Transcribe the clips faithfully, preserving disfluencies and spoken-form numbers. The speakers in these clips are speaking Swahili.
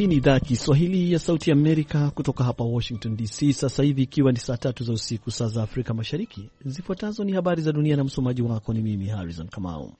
Hii ni idhaa Kiswahili ya Sauti ya Amerika kutoka hapa Washington D C, sasa hivi ikiwa ni saa tatu za usiku saa za Afrika Mashariki. Zifuatazo ni habari za dunia na msomaji wako ni mimi Harrison Kamau.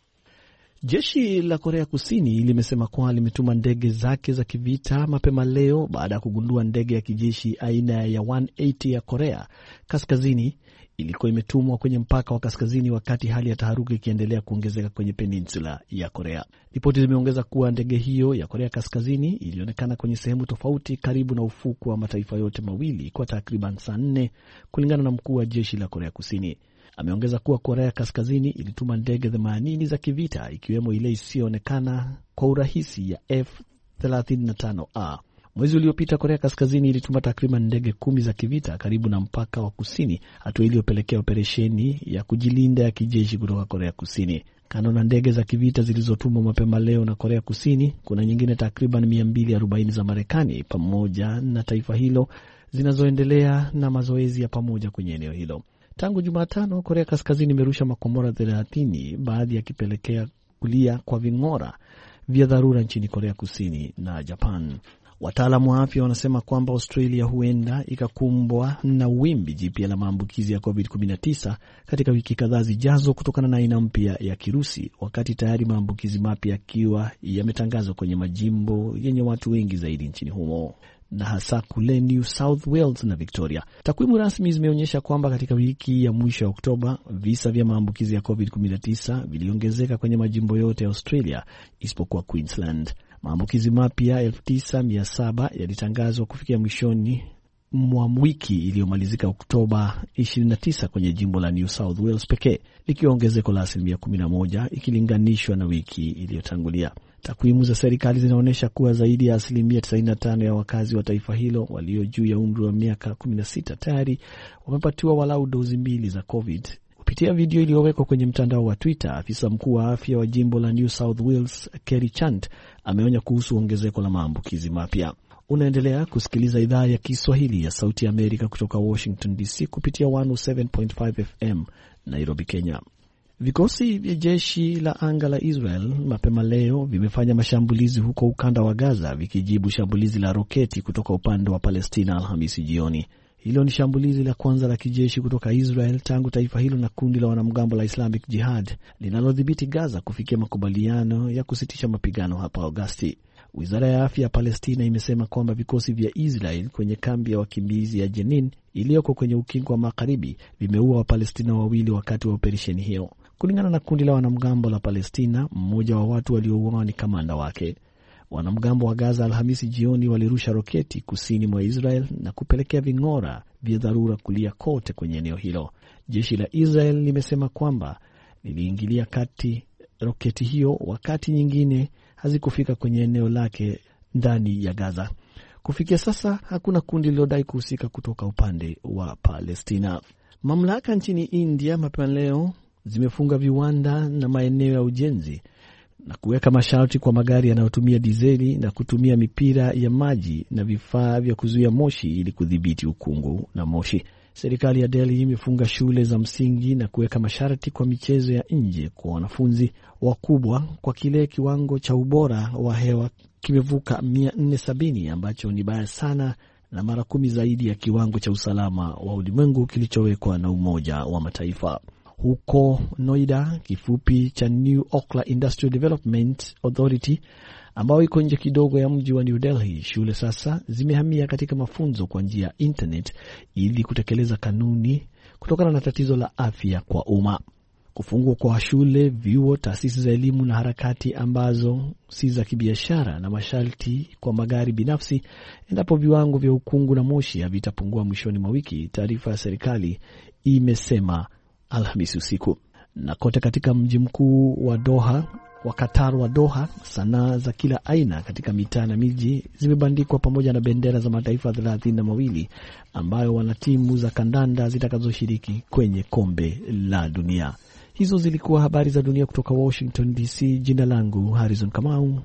Jeshi la Korea Kusini limesema kuwa limetuma ndege zake za kivita mapema leo baada ya kugundua ndege ya kijeshi aina ya mia moja themanini ya Korea Kaskazini ilikuwa imetumwa kwenye mpaka wa kaskazini wakati hali ya taharuki ikiendelea kuongezeka kwenye peninsula ya Korea. Ripoti zimeongeza kuwa ndege hiyo ya Korea Kaskazini ilionekana kwenye sehemu tofauti karibu na ufuko wa mataifa yote mawili kwa takriban saa nne, kulingana na mkuu wa jeshi la Korea Kusini. Ameongeza kuwa Korea Kaskazini ilituma ndege themanini za kivita ikiwemo ile isiyoonekana kwa urahisi ya F thelathini na tano A. Mwezi uliopita Korea Kaskazini ilituma takriban ndege kumi za kivita karibu na mpaka wa kusini, hatua iliyopelekea operesheni ya kujilinda ya kijeshi kutoka Korea Kusini. Kando na ndege za kivita zilizotumwa mapema leo na Korea Kusini, kuna nyingine takriban mia mbili arobaini za Marekani pamoja na taifa hilo zinazoendelea na mazoezi ya pamoja kwenye eneo hilo. Tangu Jumatano, Korea Kaskazini imerusha makombora thelathini, baadhi yakipelekea kulia kwa ving'ora vya dharura nchini Korea Kusini na Japan. Wataalamu wa afya wanasema kwamba Australia huenda ikakumbwa na wimbi jipya la maambukizi ya covid kumi na tisa katika wiki kadhaa zijazo kutokana na aina mpya ya kirusi, wakati tayari maambukizi mapya yakiwa yametangazwa kwenye majimbo yenye watu wengi zaidi nchini humo, na hasa kule New South Wales na Victoria. Takwimu rasmi zimeonyesha kwamba katika wiki ya mwisho ya Oktoba, visa vya maambukizi ya covid kumi na tisa viliongezeka kwenye majimbo yote ya Australia isipokuwa Queensland. Maambukizi mapya elfu tisa mia saba yalitangazwa kufikia mwishoni mwa wiki iliyomalizika Oktoba ishirini na tisa kwenye jimbo la New South Wales pekee, likiwa ongezeko la asilimia kumi na moja ikilinganishwa na wiki iliyotangulia. Takwimu za serikali zinaonyesha kuwa zaidi ya asilimia tisini na tano ya wakazi wa taifa hilo walio juu ya umri wa miaka kumi na sita tayari wamepatiwa walau dozi mbili za COVID. Kupitia video iliyowekwa kwenye mtandao wa Twitter, afisa mkuu wa afya wa jimbo la New South Wales, Kerry Chant, ameonya kuhusu ongezeko la maambukizi mapya. Unaendelea kusikiliza idhaa ya Kiswahili ya Sauti ya Amerika kutoka Washington D C kupitia mia moja na saba nukta tano F M Nairobi, Kenya. Vikosi vya jeshi la anga la Israel mapema leo vimefanya mashambulizi huko ukanda wa Gaza vikijibu shambulizi la roketi kutoka upande wa Palestina Alhamisi jioni. Hilo ni shambulizi la kwanza la kijeshi kutoka Israel tangu taifa hilo na kundi la wanamgambo la Islamic Jihad linalodhibiti Gaza kufikia makubaliano ya kusitisha mapigano hapa Agosti. Wizara ya afya ya Palestina imesema kwamba vikosi vya Israel kwenye kambi ya wakimbizi ya Jenin iliyoko kwenye ukingo wa magharibi vimeua Wapalestina wawili wakati wa operesheni hiyo. Kulingana na kundi la wanamgambo la Palestina, mmoja wa watu waliouawa ni kamanda wake. Wanamgambo wa Gaza Alhamisi jioni walirusha roketi kusini mwa Israel na kupelekea ving'ora vya dharura kulia kote kwenye eneo hilo. Jeshi la Israel limesema kwamba liliingilia kati roketi hiyo wakati nyingine hazikufika kwenye eneo lake ndani ya Gaza. Kufikia sasa hakuna kundi lilodai kuhusika kutoka upande wa Palestina. Mamlaka nchini India mapema leo zimefunga viwanda na maeneo ya ujenzi na kuweka masharti kwa magari yanayotumia dizeli na kutumia mipira ya maji na vifaa vya kuzuia moshi ili kudhibiti ukungu na moshi. Serikali ya Delhi imefunga shule za msingi na kuweka masharti kwa michezo ya nje kwa wanafunzi wakubwa kwa kile kiwango cha ubora wa hewa kimevuka mia nne sabini ambacho ni baya sana na mara kumi zaidi ya kiwango cha usalama wa ulimwengu kilichowekwa na Umoja wa Mataifa. Huko Noida, kifupi cha New Okhla Industrial Development Authority, ambao iko nje kidogo ya mji wa New Delhi, shule sasa zimehamia katika mafunzo kwa njia ya internet ili kutekeleza kanuni kutokana na tatizo la afya kwa umma. Kufungwa kwa shule, vyuo, taasisi za elimu na harakati ambazo si za kibiashara na masharti kwa magari binafsi endapo viwango vya ukungu na moshi havitapungua mwishoni mwa wiki, taarifa ya serikali imesema Alhamisi usiku. Na kote katika mji mkuu wa Doha, wa Qatar wa Doha, sanaa za kila aina katika mitaa na miji zimebandikwa pamoja na bendera za mataifa thelathini na mawili ambayo wana timu za kandanda zitakazoshiriki kwenye kombe la dunia. Hizo zilikuwa habari za dunia kutoka Washington D C. Jina langu Harrison Kamau.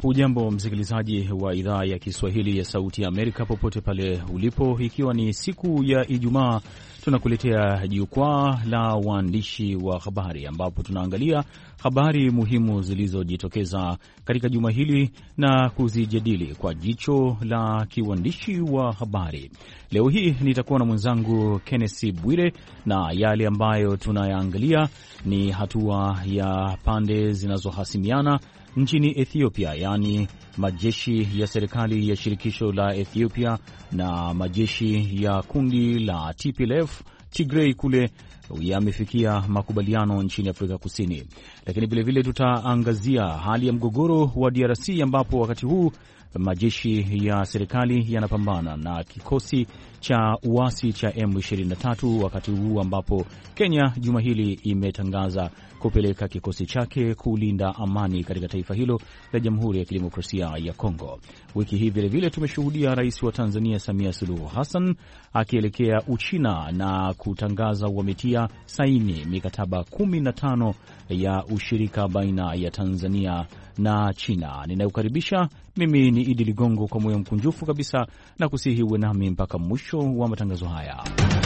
Hujambo msikilizaji wa idhaa ya Kiswahili ya Sauti ya Amerika popote pale ulipo, ikiwa ni siku ya Ijumaa, tunakuletea jukwaa la waandishi wa habari ambapo tunaangalia habari muhimu zilizojitokeza katika juma hili na kuzijadili kwa jicho la kiuandishi wa habari. Leo hii nitakuwa na mwenzangu Kenneth Bwire, na yale ambayo tunayaangalia ni hatua ya pande zinazohasimiana nchini Ethiopia, yaani majeshi ya serikali ya shirikisho la Ethiopia na majeshi ya kundi la T P L F Tigray kule yamefikia makubaliano nchini Afrika Kusini. Lakini vilevile tutaangazia hali ya mgogoro wa D R C ambapo wakati huu majeshi ya serikali yanapambana na kikosi cha uasi cha M ishirini na tatu, wakati huu ambapo Kenya juma hili imetangaza kupeleka kikosi chake kulinda amani katika taifa hilo la Jamhuri ya Kidemokrasia ya Kongo. Wiki hii vile vile tumeshuhudia Rais wa Tanzania Samia Suluhu Hassan akielekea Uchina na kutangaza wametia saini mikataba kumi na tano ya ushirika baina ya Tanzania na China. Ninakukaribisha, mimi ni Idi Ligongo, kwa moyo mkunjufu kabisa na kusihi uwe nami mpaka mwisho wa matangazo haya.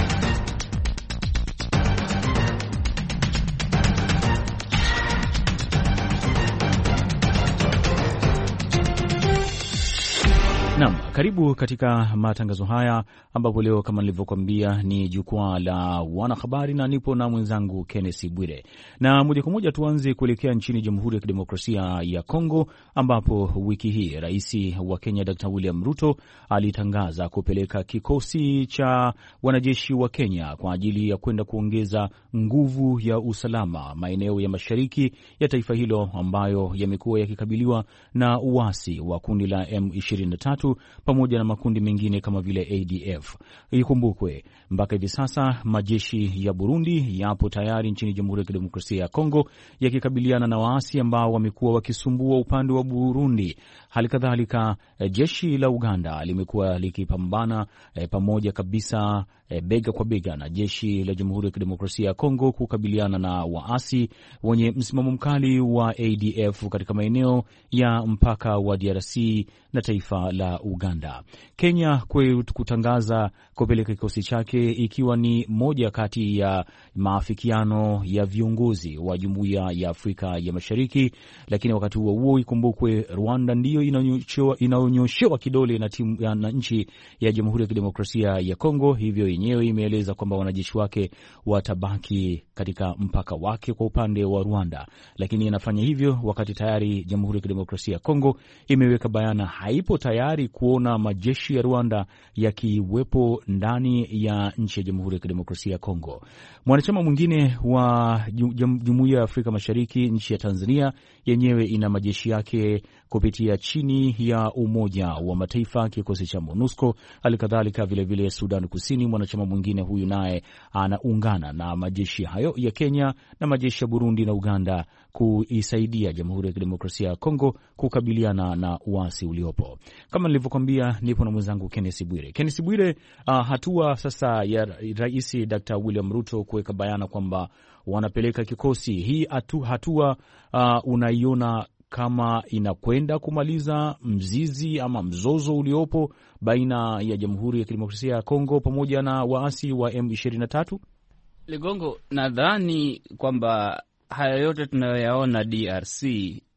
Naam, karibu katika matangazo haya ambapo leo kama nilivyokuambia ni jukwaa la wanahabari na nipo na mwenzangu Kenneth Bwire. Na moja kwa moja tuanze kuelekea nchini Jamhuri ya Kidemokrasia ya Kongo ambapo wiki hii Rais wa Kenya Daktari William Ruto alitangaza kupeleka kikosi cha wanajeshi wa Kenya kwa ajili ya kwenda kuongeza nguvu ya usalama maeneo ya mashariki ya taifa hilo ambayo yamekuwa yakikabiliwa na uasi wa kundi la M ishirini na tatu pamoja na makundi mengine kama vile A D F. Ikumbukwe mpaka hivi sasa majeshi ya Burundi yapo tayari nchini Jamhuri ya Kidemokrasia ya Kongo yakikabiliana na waasi ambao wamekuwa wakisumbua upande wa Burundi. Halikadhalika jeshi la Uganda limekuwa likipambana e, pamoja kabisa e, bega kwa bega na jeshi la Jamhuri ya Kidemokrasia ya Kongo kukabiliana na waasi wenye msimamo mkali wa A D F katika maeneo ya mpaka wa D R C na taifa la Uganda. Kenya kwe kutangaza kupeleka kikosi chake ikiwa ni moja kati ya maafikiano ya viongozi wa Jumuiya ya Afrika ya Mashariki, lakini wakati huo huo ikumbukwe Rwanda ndiyo inaonyoshewa kidole na, timu, ya, na nchi ya Jamhuri ya Kidemokrasia ya Kongo, hivyo yenyewe imeeleza kwamba wanajeshi wake watabaki katika mpaka wake kwa upande wa Rwanda, lakini inafanya hivyo wakati tayari Jamhuri ya Kidemokrasia ya Kongo imeweka bayana haipo tayari kuona majeshi ya Rwanda yakiwepo ndani ya nchi ya Jamhuri ya Kidemokrasia ya Kongo. Mwanachama mwingine wa Jumuiya ya Afrika Mashariki, nchi ya Tanzania, yenyewe ina majeshi yake kupitia chini ya Umoja wa Mataifa, kikosi cha MONUSCO. Halikadhalika vile vile Sudan Kusini, mwanachama mwingine huyu, naye anaungana na majeshi hayo ya Kenya na majeshi ya Burundi na Uganda kuisaidia Jamhuri ya Kidemokrasia ya Kongo kukabiliana na uasi uliopo. Kama nilivyokuambia, nipo na mwenzangu Kenneth Bwire. Kenneth Bwire, uh, hatua sasa ya Rais Daktari William Ruto kuweka bayana kwamba wanapeleka kikosi, hii atu, hatua uh, unaiona kama inakwenda kumaliza mzizi ama mzozo uliopo baina ya Jamhuri ya Kidemokrasia ya Kongo pamoja na waasi wa M ishirini na tatu? Ligongo, nadhani kwamba haya yote tunayoyaona D R C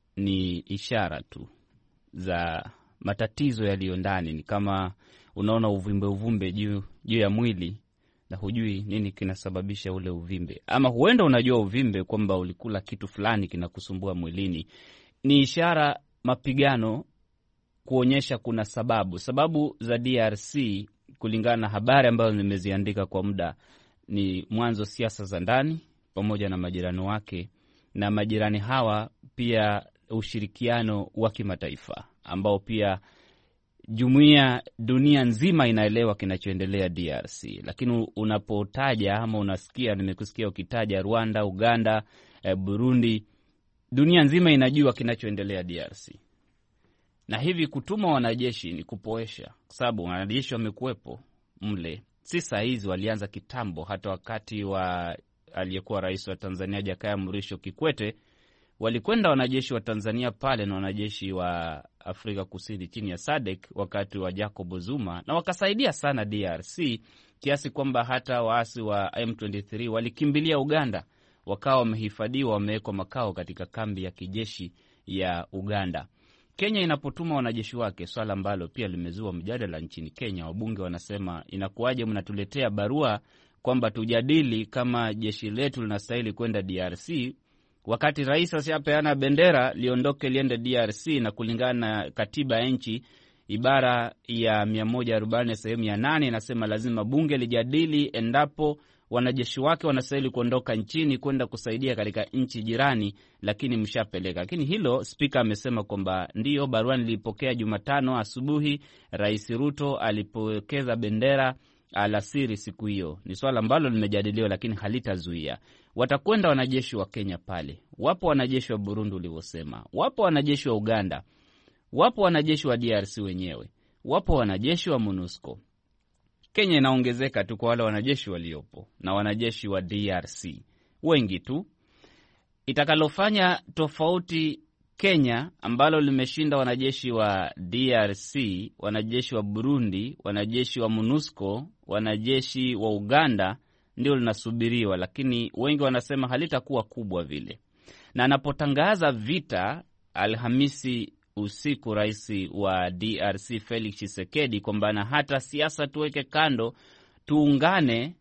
ni ishara tu za matatizo yaliyo ndani. Ni kama unaona uvimbe uvumbe juu juu ya mwili na hujui nini kinasababisha ule uvimbe, ama huenda unajua uvimbe kwamba ulikula kitu fulani kinakusumbua mwilini. Ni ishara mapigano kuonyesha kuna sababu. Sababu za D R C kulingana na habari ambazo nimeziandika kwa muda ni mwanzo siasa za ndani pamoja na majirani wake, na majirani hawa pia ushirikiano wa kimataifa ambao pia jumuiya dunia nzima inaelewa kinachoendelea D R C. Lakini unapotaja ama unasikia, nimekusikia ukitaja Rwanda, Uganda, eh, Burundi, dunia nzima inajua kinachoendelea D R C. Na hivi kutuma wanajeshi ni kupoesha, kwa sababu wanajeshi wamekuwepo mle. Si saa hizi, walianza kitambo, hata wakati wa aliyekuwa rais wa Tanzania Jakaya Mrisho Kikwete walikwenda wanajeshi wa Tanzania pale na wanajeshi wa Afrika Kusini chini ya S A D C wakati wa Jacob Zuma, na wakasaidia sana D R C kiasi kwamba hata waasi wa M ishirini na tatu walikimbilia Uganda, wakawa wamehifadhiwa, wamewekwa makao katika kambi ya kijeshi ya Uganda. Kenya inapotuma wanajeshi wake, swala ambalo pia limezua mjadala nchini Kenya, wabunge wanasema inakuwaje mnatuletea barua kwamba tujadili kama jeshi letu linastahili kwenda D R C wakati rais ashapeana bendera liondoke liende D R C, na kulingana na katiba ya nchi ibara ya mia moja arobaini sehemu ya nane inasema lazima bunge lijadili endapo wanajeshi wake wanastahili kuondoka nchini kwenda kusaidia katika nchi jirani, lakini mshapeleka. Lakini hilo spika amesema kwamba ndiyo, barua nilipokea Jumatano asubuhi, Rais Ruto alipokeza bendera alasiri siku hiyo. Ni swala ambalo limejadiliwa, lakini halitazuia. Watakwenda wanajeshi wa Kenya pale. Wapo wanajeshi wa Burundi ulivyosema. Wapo wanajeshi wa Uganda. Wapo wanajeshi wa D R C wenyewe. Wapo wanajeshi wa MONUSCO. Kenya inaongezeka tu kwa wale wanajeshi waliopo na wanajeshi wa D R C. Wengi tu. Itakalofanya tofauti Kenya ambalo limeshinda wanajeshi wa D R C, wanajeshi wa Burundi, wanajeshi wa MONUSCO, wanajeshi wa Uganda ndio linasubiriwa, lakini wengi wanasema halitakuwa kubwa vile. Na anapotangaza vita Alhamisi usiku, rais wa D R C Felix Tshisekedi kwamba na hata siasa tuweke kando, tuungane,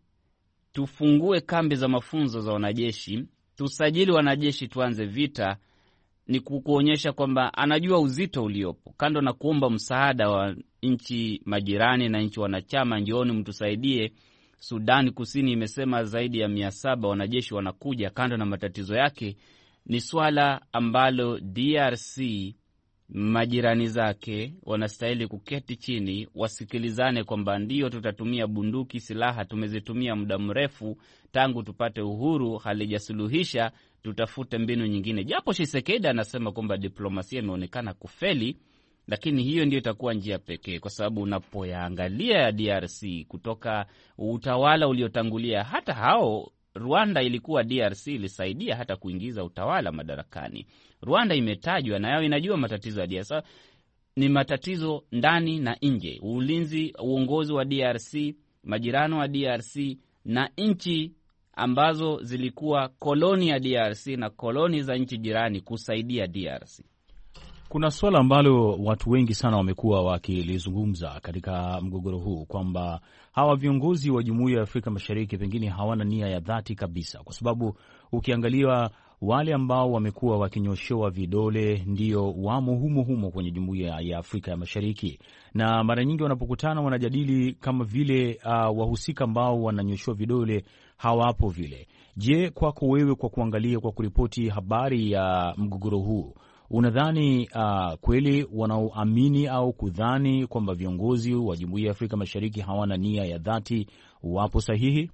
tufungue kambi za mafunzo za wanajeshi, tusajili wanajeshi, tuanze vita, ni kuonyesha kwamba anajua uzito uliopo. Kando na kuomba msaada wa nchi majirani na nchi wanachama, njooni mtusaidie. Sudan Kusini imesema zaidi ya mia saba wanajeshi wanakuja. Kando na matatizo yake, ni swala ambalo D R C majirani zake wanastahili kuketi chini, wasikilizane kwamba ndio tutatumia bunduki, silaha tumezitumia muda mrefu tangu tupate uhuru, halijasuluhisha, tutafute mbinu nyingine. Japo Tshisekedi anasema kwamba diplomasia imeonekana kufeli, lakini hiyo ndio itakuwa njia pekee, kwa sababu unapoyaangalia ya D R C kutoka utawala uliotangulia, hata hao Rwanda ilikuwa D R C ilisaidia hata kuingiza utawala madarakani. Rwanda imetajwa na yao inajua matatizo ya D R C. Ni matatizo ndani na nje. Ulinzi, uongozi wa D R C, majirano wa D R C na nchi ambazo zilikuwa koloni ya D R C na koloni za nchi jirani kusaidia D R C. Kuna swala ambalo watu wengi sana wamekuwa wakilizungumza katika mgogoro huu kwamba hawa viongozi wa Jumuiya ya Afrika Mashariki pengine hawana nia ya dhati kabisa, kwa sababu ukiangalia wale ambao wamekuwa wakinyoshewa vidole ndio wamo humo humo kwenye Jumuiya ya Afrika ya Mashariki, na mara nyingi wanapokutana wanajadili kama vile uh, wahusika ambao wananyoshewa vidole hawapo vile. Je, kwako wewe, kwa kuangalia, kwa kuripoti habari ya mgogoro huu, unadhani uh, kweli wanaoamini au kudhani kwamba viongozi wa Jumuiya ya Afrika Mashariki hawana nia ya dhati wapo sahihi?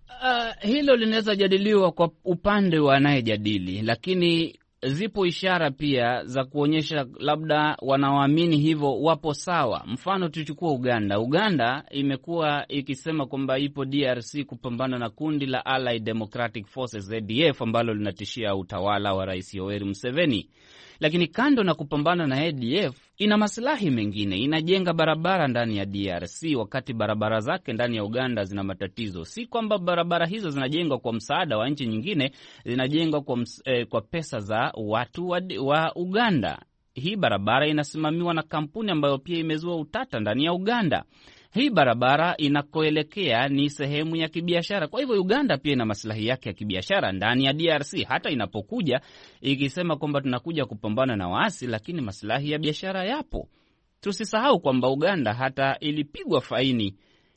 Uh, hilo linaweza jadiliwa kwa upande wa anayejadili, lakini zipo ishara pia za kuonyesha labda wanaoamini hivyo wapo sawa. Mfano tuchukua Uganda. Uganda imekuwa ikisema kwamba ipo D R C kupambana na kundi la Allied Democratic Forces A D F ambalo linatishia utawala wa Rais Yoweri Museveni. Lakini kando na kupambana na A D F, ina maslahi mengine. Inajenga barabara ndani ya D R C wakati barabara zake ndani ya Uganda zina matatizo. Si kwamba barabara hizo zinajengwa kwa msaada wa nchi nyingine, zinajengwa kwa, eh, kwa pesa za watu wa, wa Uganda. Hii barabara inasimamiwa na kampuni ambayo pia imezua utata ndani ya Uganda. Hii barabara inakoelekea ni sehemu ya kibiashara. Kwa hivyo Uganda pia ina maslahi yake ya kibiashara ndani ya D R C, hata inapokuja ikisema kwamba tunakuja kupambana na waasi, lakini maslahi ya biashara yapo. Tusisahau kwamba Uganda hata ilipigwa faini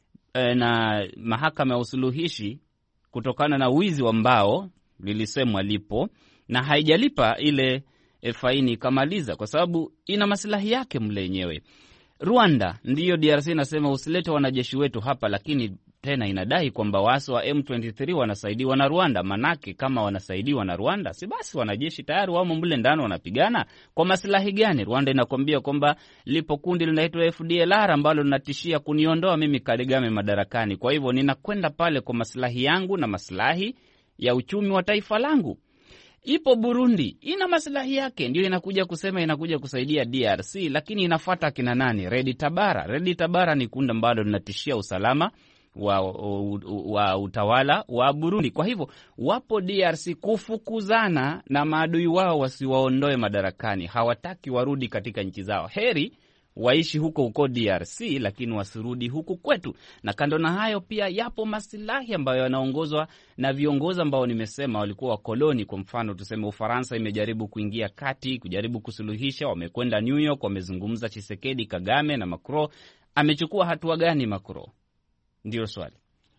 e, na mahakama ya usuluhishi kutokana na wizi wa mbao, lilisemwa lipo, na haijalipa ile e, faini kamaliza, kwa sababu ina maslahi yake mle yenyewe. Rwanda, ndiyo D R C inasema usilete wanajeshi wetu hapa, lakini tena inadai kwamba waasi wa M ishirini na tatu wanasaidiwa na Rwanda. Manake kama wanasaidiwa na Rwanda, si basi wanajeshi tayari wamo mle ndani wanapigana. Kwa maslahi gani? Rwanda inakwambia kwamba lipo kundi linaitwa F D L R ambalo linatishia kuniondoa mimi Kagame madarakani. Kwa hivyo ninakwenda pale kwa maslahi yangu na maslahi ya uchumi wa taifa langu. Ipo Burundi, ina maslahi yake, ndio inakuja kusema inakuja kusaidia D R C, lakini inafuata kina nani? Red Tabara. Red Tabara ni kundi ambalo linatishia usalama wa, wa, wa utawala wa Burundi. Kwa hivyo wapo D R C kufukuzana na maadui wao wasiwaondoe madarakani. Hawataki warudi katika nchi zao. Heri waishi huko huko D R C, lakini wasirudi huku kwetu. Na kando na hayo pia yapo maslahi ambayo yanaongozwa na viongozi ambao nimesema walikuwa wakoloni. Kwa mfano tuseme Ufaransa imejaribu kuingia kati, kujaribu kusuluhisha, wamekwenda New York, wamezungumza Tshisekedi, Kagame na Macron. Amechukua hatua gani Macron? Ndio swali.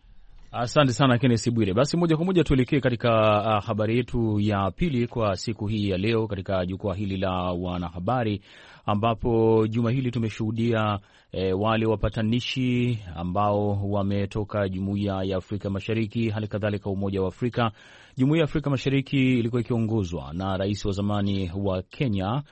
Asante sana Kenneth Bwire. Basi moja kwa moja tuelekee katika uh, habari yetu ya pili kwa siku hii ya leo katika jukwaa hili la wanahabari, ambapo juma hili tumeshuhudia e, wale wapatanishi ambao wametoka Jumuiya ya Afrika Mashariki, hali kadhalika Umoja wa Afrika. Jumuiya ya Afrika Mashariki ilikuwa ikiongozwa na rais wa zamani wa Kenya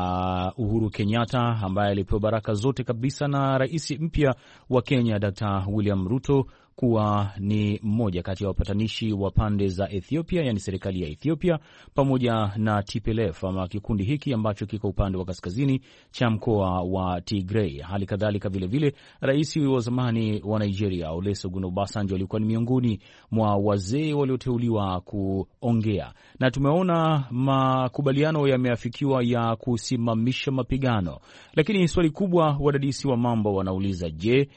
uh, Uhuru Kenyatta, ambaye alipewa baraka zote kabisa na rais mpya wa Kenya Daktari William Ruto kuwa ni mmoja kati ya wapatanishi wa pande za Ethiopia, yani serikali ya Ethiopia pamoja na T P L F ama kikundi hiki ambacho kiko upande wa kaskazini cha mkoa wa Tigray. Hali kadhalika vile vile rais wa zamani wa Nigeria Olusegun Obasanjo alikuwa ni miongoni mwa wazee walioteuliwa kuongea, na tumeona makubaliano yameafikiwa ya kusimamisha mapigano. Lakini swali kubwa wadadisi wa mambo wanauliza, je,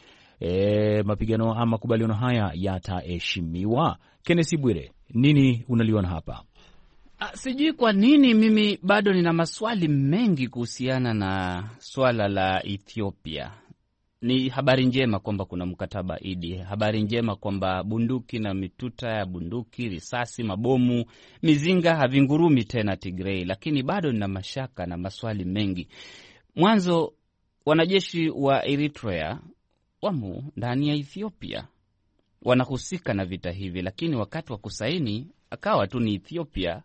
E, mapigano ama makubaliano haya yataheshimiwa? Kenneth Bwire, nini unaliona hapa? A, sijui kwa nini mimi bado nina maswali mengi kuhusiana na swala la Ethiopia. Ni habari njema kwamba kuna mkataba Idi, habari njema kwamba bunduki na mituta ya bunduki, risasi, mabomu, mizinga havingurumi tena Tigray, lakini bado nina mashaka na maswali mengi. Mwanzo, wanajeshi wa Eritrea wamo ndani ya Ethiopia, wanahusika na vita hivi, lakini wakati wa kusaini akawa tu ni Ethiopia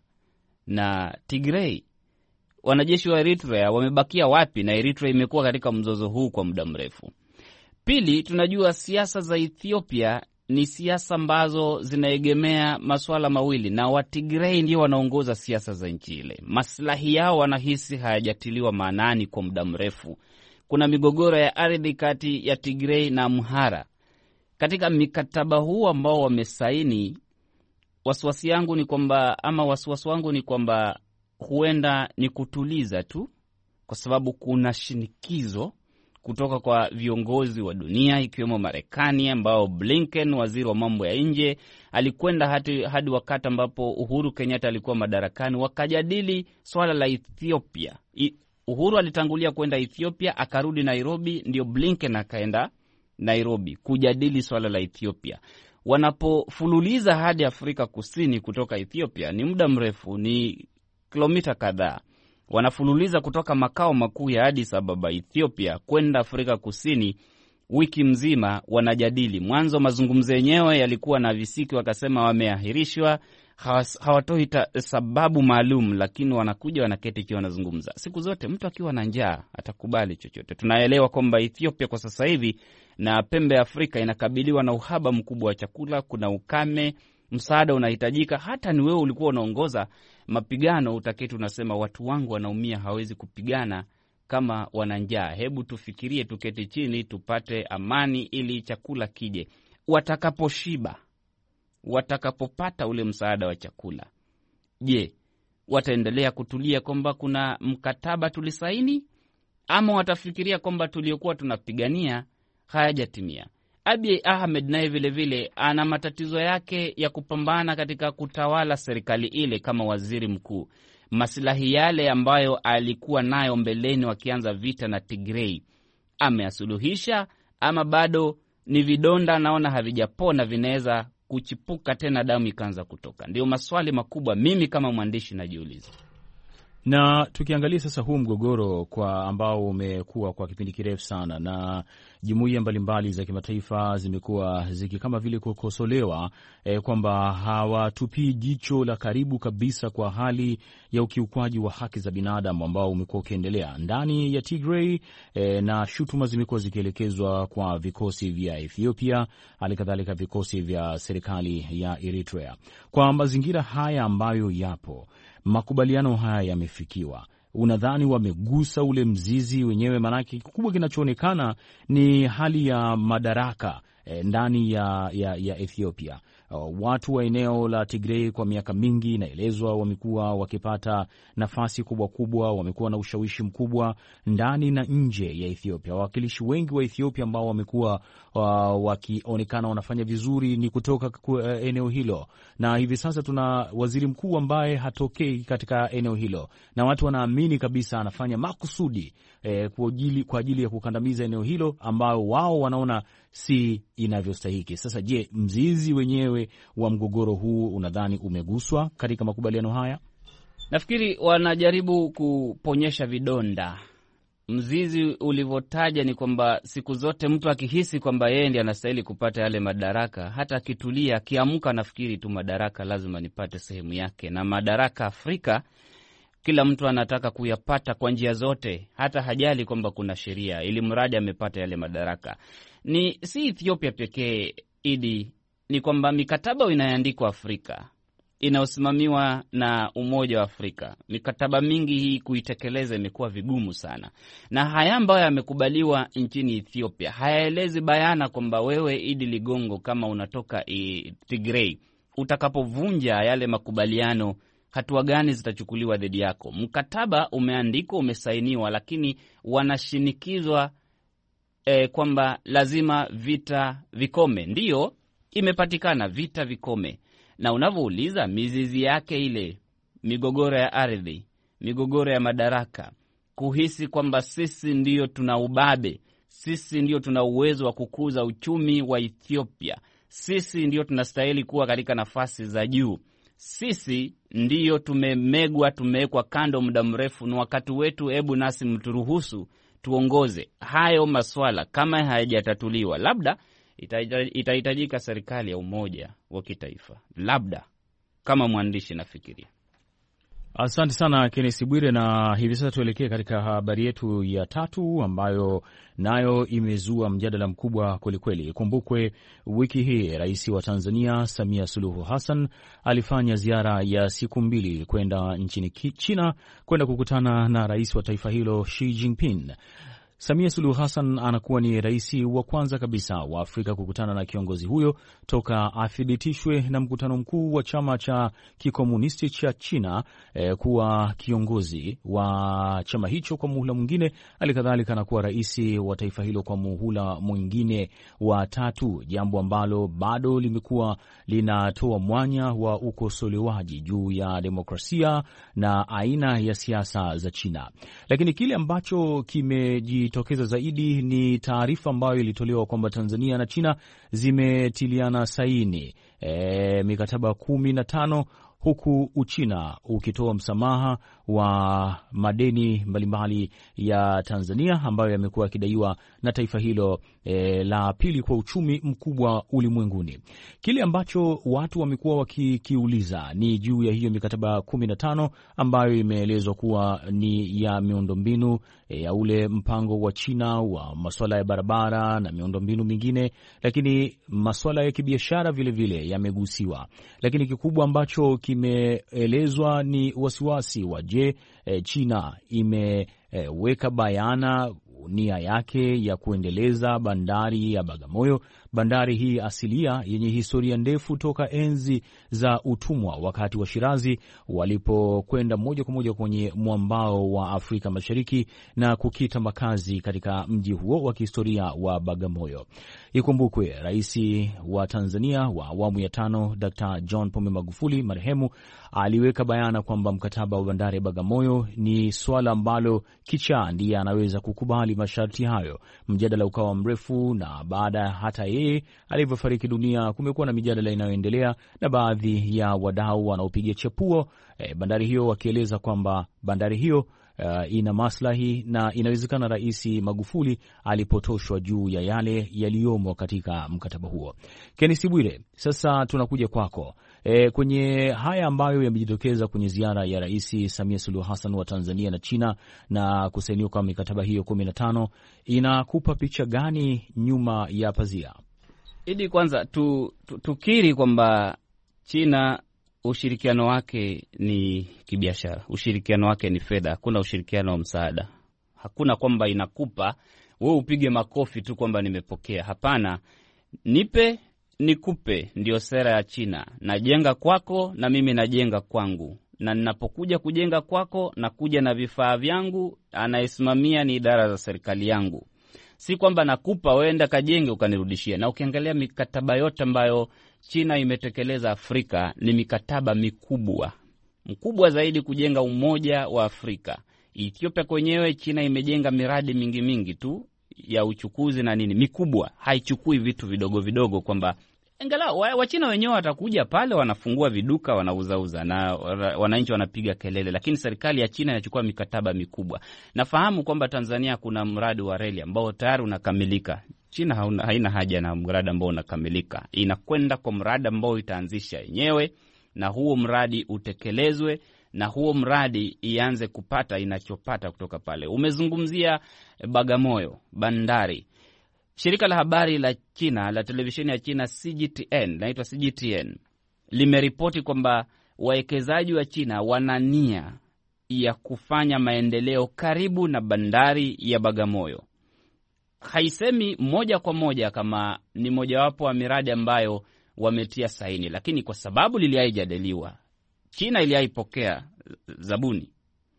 na Tigray. Wanajeshi wa Eritrea wamebakia wapi? Na Eritrea imekuwa katika mzozo huu kwa muda mrefu. Pili, tunajua siasa za Ethiopia ni siasa ambazo zinaegemea masuala mawili, na wa Tigray ndio wanaongoza siasa za nchi ile. Maslahi yao wanahisi hayajatiliwa maanani kwa muda mrefu. Kuna migogoro ya ardhi kati ya Tigray na Amhara. Katika mikataba huu ambao wamesaini, wasiwasi yangu ni kwamba ama wasiwasi wangu ni kwamba huenda ni kutuliza tu, kwa sababu kuna shinikizo kutoka kwa viongozi wa dunia ikiwemo Marekani, ambao Blinken, waziri wa mambo ya nje, alikwenda hadi, hadi wakati ambapo Uhuru Kenyatta alikuwa madarakani, wakajadili swala la Ethiopia. I, Uhuru alitangulia kwenda Ethiopia, akarudi Nairobi, ndio Blinken akaenda Nairobi kujadili swala la Ethiopia. Wanapofululiza hadi Afrika Kusini kutoka Ethiopia, ni muda mrefu, ni kilomita kadhaa. Wanafululiza kutoka makao makuu ya Addis Ababa Ethiopia kwenda Afrika Kusini, wiki mzima wanajadili. Mwanzo mazungumzo yenyewe yalikuwa na visiki, wakasema wameahirishwa, hawatoi sababu maalum, lakini wanakuja wanaketi kiwa wanazungumza. Siku zote mtu akiwa na njaa atakubali chochote. Tunaelewa kwamba Ethiopia kwa sasa hivi na pembe ya Afrika inakabiliwa na uhaba mkubwa wa chakula, kuna ukame, msaada unahitajika. Hata ni wewe ulikuwa unaongoza mapigano, utaketi unasema watu wangu wanaumia, hawezi kupigana kama wana njaa. Hebu tufikirie, tuketi chini tupate amani ili chakula kije. Watakaposhiba, watakapopata ule msaada wa chakula, je, wataendelea kutulia kwamba kuna mkataba tulisaini, ama watafikiria kwamba tuliokuwa tunapigania hayajatimia? Abiy Ahmed naye vile vile ana matatizo yake ya kupambana katika kutawala serikali ile kama waziri mkuu. Maslahi yale ambayo alikuwa nayo mbeleni wakianza vita na Tigray, ameasuluhisha ama bado ni vidonda, naona havijapona, vinaweza kuchipuka tena, damu ikaanza kutoka? Ndio maswali makubwa mimi kama mwandishi najiuliza. Na tukiangalia sasa huu mgogoro kwa ambao umekuwa kwa kipindi kirefu sana, na jumuiya mbalimbali za kimataifa zimekuwa ziki kama vile kukosolewa eh, kwamba hawatupii jicho la karibu kabisa kwa hali ya ukiukwaji wa haki za binadamu ambao umekuwa ukiendelea ndani ya Tigray, eh, na shutuma zimekuwa zikielekezwa kwa vikosi vya Ethiopia, halikadhalika vikosi vya serikali ya Eritrea. Kwa mazingira haya ambayo yapo, makubaliano haya yamefikiwa, unadhani wamegusa ule mzizi wenyewe? Maanake kikubwa kinachoonekana ni hali ya madaraka e, ndani ya, ya, ya Ethiopia. Uh, watu wa eneo la Tigray kwa miaka mingi inaelezwa wamekuwa wakipata nafasi kubwa kubwa, wamekuwa na ushawishi mkubwa ndani na nje ya Ethiopia. Wawakilishi wengi wa Ethiopia ambao wamekuwa uh, wakionekana wanafanya vizuri ni kutoka uh, eneo hilo, na hivi sasa tuna waziri mkuu ambaye hatokei katika eneo hilo, na watu wanaamini kabisa anafanya makusudi eh, kwa ajili kwa ajili ya kukandamiza eneo hilo ambao wao wanaona si inavyostahiki. Sasa je, mzizi wenyewe wa mgogoro huu unadhani umeguswa katika makubaliano haya? Nafikiri wanajaribu kuponyesha vidonda. Mzizi ulivyotaja ni kwamba siku zote mtu akihisi kwamba yeye ndiye anastahili kupata yale madaraka, hata akitulia, akiamka nafikiri tu madaraka lazima nipate sehemu yake. Na madaraka Afrika kila mtu anataka kuyapata kwa njia zote, hata hajali kwamba kuna sheria, ili mradi amepata yale madaraka. Ni si Ethiopia pekee, Idi, ni kwamba mikataba inayoandikwa Afrika inayosimamiwa na Umoja wa Afrika, mikataba mingi hii kuitekeleza imekuwa vigumu sana. Na haya ambayo yamekubaliwa nchini Ethiopia hayaelezi bayana kwamba wewe Idi Ligongo, kama unatoka e, Tigray, utakapovunja yale makubaliano hatua gani zitachukuliwa dhidi yako. Mkataba umeandikwa, umesainiwa, lakini wanashinikizwa eh, kwamba lazima vita vikome. Ndiyo, imepatikana vita vikome. Na unavyouliza mizizi yake ile, migogoro ya ardhi, migogoro ya madaraka, kuhisi kwamba sisi ndiyo tuna ubabe, sisi ndiyo tuna uwezo wa kukuza uchumi wa Ethiopia, sisi ndiyo tunastahili kuwa katika nafasi za juu, sisi ndiyo tumemegwa, tumewekwa kando muda mrefu, ni wakati wetu, hebu nasi mturuhusu tuongoze. Hayo maswala kama hayajatatuliwa, labda itahitajika serikali ya umoja wa kitaifa, labda, kama mwandishi nafikiria. Asante sana Kenneth Bwire, na hivi sasa tuelekee katika habari yetu ya tatu ambayo nayo imezua mjadala mkubwa kwelikweli. Kumbukwe wiki hii Rais wa Tanzania Samia Suluhu Hassan alifanya ziara ya siku mbili kwenda nchini China kwenda kukutana na rais wa taifa hilo Xi Jinping. Samia Suluhu Hassan anakuwa ni rais wa kwanza kabisa wa Afrika kukutana na kiongozi huyo toka athibitishwe na mkutano mkuu wa chama cha kikomunisti cha China eh, kuwa kiongozi wa chama hicho kwa muhula mwingine. Alikadhalika anakuwa rais wa taifa hilo kwa muhula mwingine wa tatu, jambo ambalo bado limekuwa linatoa mwanya wa ukosolewaji juu ya demokrasia na aina ya siasa za China. Lakini kile ambacho kimeji tokeza zaidi ni taarifa ambayo ilitolewa kwamba Tanzania na China zimetiliana saini e, mikataba kumi na tano, huku Uchina ukitoa msamaha wa madeni mbalimbali ya Tanzania ambayo yamekuwa yakidaiwa na taifa hilo e, la pili kwa uchumi mkubwa ulimwenguni. Kile ambacho watu wamekuwa wakikiuliza ni juu ya hiyo mikataba kumi na tano ambayo imeelezwa kuwa ni ya miundombinu e, ya ule mpango wa China wa masuala ya barabara na miundombinu mingine, lakini masuala ya kibiashara vile vile yamegusiwa. Lakini kikubwa ambacho kimeelezwa ni wasiwasi wa je, e, China imeweka e, bayana nia yake ya kuendeleza bandari ya Bagamoyo, bandari hii asilia yenye historia ndefu toka enzi za utumwa, wakati wa Shirazi walipokwenda moja kwa moja kwenye mwambao wa Afrika Mashariki na kukita makazi katika mji huo wa kihistoria wa Bagamoyo. Ikumbukwe rais wa Tanzania wa awamu ya tano Daktari John Pombe Magufuli marehemu aliweka bayana kwamba mkataba wa bandari ya Bagamoyo ni swala ambalo kichaa ndiye anaweza kukubali masharti hayo. Mjadala ukawa mrefu, na baada hata yeye alivyofariki dunia kumekuwa na mijadala inayoendelea na baadhi ya wadau wanaopiga chapuo e, bandari hiyo, wakieleza kwamba bandari hiyo Uh, ina maslahi na inawezekana Rais Magufuli alipotoshwa juu ya yale yaliyomo katika mkataba huo. Kenneth Bwire, sasa tunakuja kwako. E, kwenye haya ambayo yamejitokeza kwenye ziara ya Rais Samia Suluhu Hassan wa Tanzania na China na kusainiwa kwa mikataba hiyo kumi na tano, inakupa picha gani nyuma ya pazia? Idi, kwanza tu, tu, tukiri kwamba China ushirikiano wake ni kibiashara, ushirikiano wake ni fedha. Hakuna ushirikiano wa msaada. Hakuna kwamba inakupa wewe upige makofi tu kwamba nimepokea. Hapana, nipe nikupe, ndio sera ya China. Najenga kwako na mimi najenga kwangu, na ninapokuja kujenga kwako na kuja na vifaa vyangu, anayesimamia ni idara za serikali yangu. Si kwamba nakupa wewe enda kajenge ukanirudishia. Na ukiangalia mikataba yote ambayo China imetekeleza Afrika ni mikataba mikubwa. Mkubwa zaidi kujenga umoja wa Afrika. Ethiopia kwenyewe China imejenga miradi mingi mingi tu ya uchukuzi na nini mikubwa. Haichukui vitu vidogo vidogo kwamba angalau wa China wenyewe watakuja pale wanafungua viduka wanauzauza na wananchi wanapiga kelele, lakini serikali ya China inachukua mikataba mikubwa. Nafahamu kwamba Tanzania kuna mradi wa reli ambao tayari unakamilika. China hauna, haina haja na mradi ambao unakamilika. Inakwenda kwa mradi ambao itaanzisha yenyewe, na huo mradi utekelezwe, na huo mradi ianze kupata inachopata kutoka pale. Umezungumzia Bagamoyo, bandari. Shirika la habari la China, la televisheni ya China C G T N, naitwa C G T N, limeripoti kwamba wawekezaji wa China wana nia ya kufanya maendeleo karibu na bandari ya Bagamoyo. Haisemi moja kwa moja kama ni mojawapo wa miradi ambayo wametia saini, lakini kwa sababu liliaijadiliwa, China iliaipokea zabuni,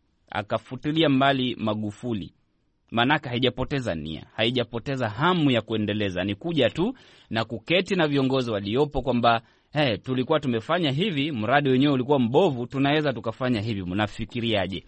akafutilia mbali Magufuli. Manaka haijapoteza nia, haijapoteza hamu ya kuendeleza. Ni kuja tu na kuketi na viongozi waliopo kwamba hey, tulikuwa tumefanya hivi, mradi wenyewe ulikuwa mbovu, tunaweza tukafanya hivi, mnafikiriaje?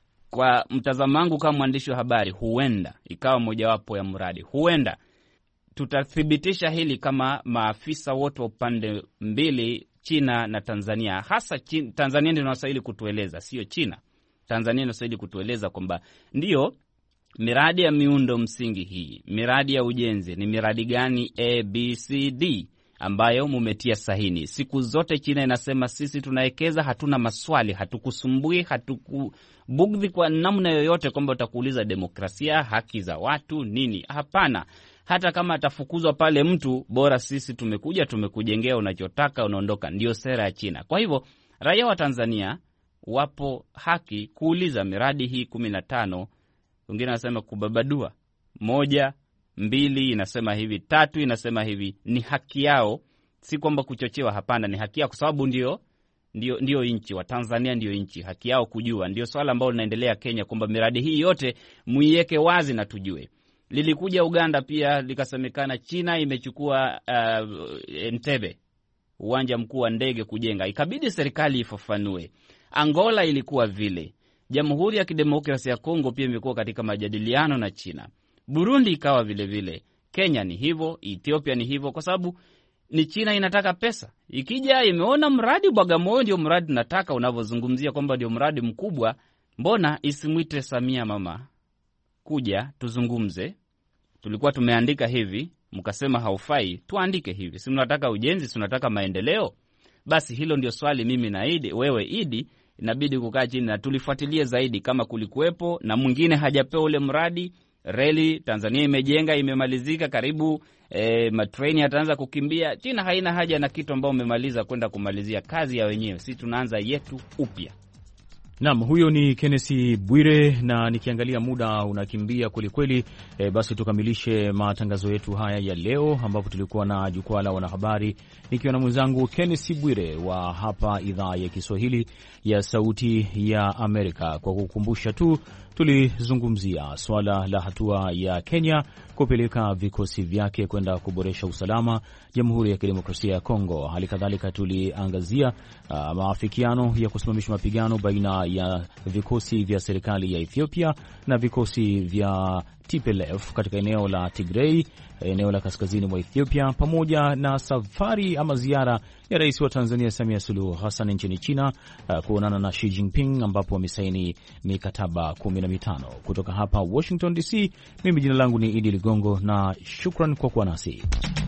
Kwa mtazamo wangu kama mwandishi wa habari, huenda ikawa mojawapo ya mradi. Huenda tutathibitisha hili kama maafisa wote wa upande mbili, China na Tanzania. Hasa China, Tanzania ndio inastahili kutueleza, sio China. Tanzania inastahili kutueleza kwamba ndio miradi ya miundo msingi hii, miradi ya ujenzi ni miradi gani A, B, C, D ambayo mumetia sahini. Siku zote China inasema sisi tunawekeza, hatuna maswali, hatukusumbui, hatukubugdhi kwa namna yoyote kwamba utakuuliza demokrasia, haki za watu, nini. Hapana. Hata kama atafukuzwa pale mtu, bora sisi tumekuja, tumekujengea unachotaka, unaondoka. Ndio sera ya China. Kwa hivyo, raia wa Tanzania wapo haki kuuliza miradi hii kumi na tano, wengine wanasema kubabadua, moja, mbili inasema hivi, tatu inasema hivi, ni haki yao, si kwamba kuchochewa. Hapana, ni haki yao kwa sababu ndio ndio ndio nchi wa Tanzania, ndio nchi, haki yao kujua. Ndio swala ambalo linaendelea Kenya kwamba miradi hii yote muiweke wazi na tujue. Lilikuja Uganda pia likasemekana China imechukua uh, Entebbe, uwanja mkuu wa ndege kujenga. Ikabidi serikali ifafanue. Angola ilikuwa vile. Jamhuri ya Kidemokrasia ya Kongo pia imekuwa katika majadiliano na China. Burundi ikawa vile vile. Kenya ni hivyo, Ethiopia ni hivyo, kwa sababu ni China inataka pesa. Ikija imeona mradi Bagamoyo ndio mradi nataka, unavyozungumzia kwamba ndio mradi mkubwa, mbona isimwite Samia mama kuja tuzungumze? Tulikuwa tumeandika hivi, mkasema haufai, tuandike hivi. Si mnataka ujenzi, si mnataka maendeleo? Basi hilo ndio swali mimi na Idi, wewe Idi, inabidi kukaa chini na tulifuatilie zaidi kama kulikuwepo na mwingine hajapewa ule mradi. Reli Tanzania imejenga, imemalizika karibu, e, matreni yataanza kukimbia. China haina haja na kitu ambao umemaliza kwenda kumalizia kazi ya wenyewe. Sisi tunaanza yetu upya. Naam, huyo ni Kenneth Bwire, na nikiangalia muda unakimbia kweli kweli, e, basi tukamilishe matangazo yetu haya ya leo ambapo tulikuwa na jukwaa la wanahabari nikiwa na mwenzangu Kenneth Bwire wa hapa idhaa ya Kiswahili ya Sauti ya Amerika. Kwa kukumbusha tu, tulizungumzia swala la hatua ya Kenya kupeleka vikosi vyake kwenda kuboresha usalama Jamhuri ya Kidemokrasia ya Kongo. Hali kadhalika tuliangazia uh, maafikiano ya kusimamisha mapigano baina ya vikosi vya serikali ya Ethiopia na vikosi vya T P L F katika eneo la Tigray, eneo la kaskazini mwa Ethiopia, pamoja na safari ama ziara ya Rais wa Tanzania Samia Suluhu Hassan nchini China uh, kuonana na Xi Jinping, ambapo wamesaini mikataba kumi na mitano. Kutoka hapa Washington D C, mimi jina langu ni Idi Ligongo na shukran kwa kuwa nasi.